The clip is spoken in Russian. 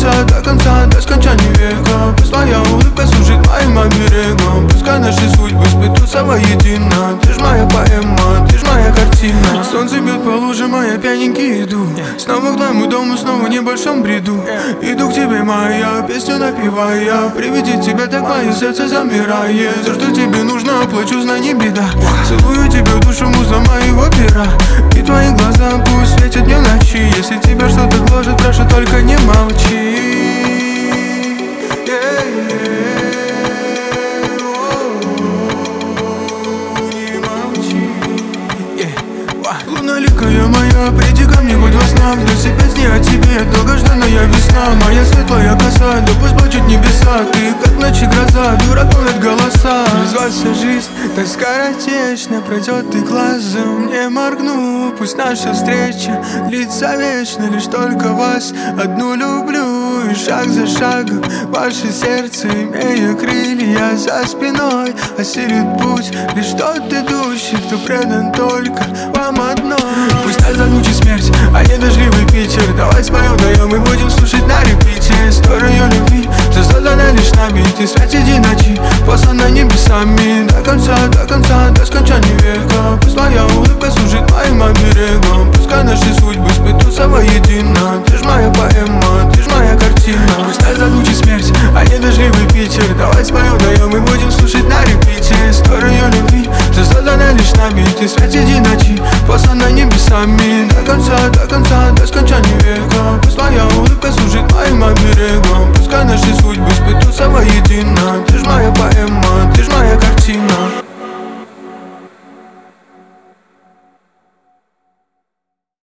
до скончания века. Пусть твоя улыбка служит моим оберегом. Пускай наши судьбы сплетутся воедино. Ты ж моя поэма, ты ж моя картина. Солнце бьет по лужам, а я пьяненький иду. Снова к твоему дому, снова в небольшом бреду. Иду к тебе, моя, песню напевая. При виде тебя так мое сердце замирает. Все, что тебе нужно, оплачу, знай, не беда. Целую тебя в душу, муза моего пера. И твои глаза пусть светят днем ночи. Если тебя что-то гложет, прошу, только не молчи. Луналикая моя, приди ко мне хоть во снах. Но все песни о тебе, долгожданная весна. Моя светлая коса, да пусть плачут небеса. Ты как ночи гроза, дурак ловит голоса. Без вас вся жизнь так скоротечно пройдет, и глазом не моргну. Пусть наша встреча длится вечно, лишь только вас одну люблю. И шаг за шагом ваше сердце, имея крылья за спиной, осилит путь лишь тот идущий, кто предан только вам одной. Пусть нас замучит смерть, а не дождливый Питер. Давай споем вдвоем и будем слушать на репите историю любви, что создана лишь нами. Ты свет среди ночи, послана небесами. До скончания века. Пусть твоя улыбка служит моим оберегом. Пускай наши судьбы сплетутся воедино. Ты ж моя поэма, ты ж моя картина. Пусть нас замучит смерть, а не дождливый Питер. Давай споем вдвоем и будем слушать на репите историю любви, что создана лишь нами. Ты свет среди ночи, послана небесами. До скончания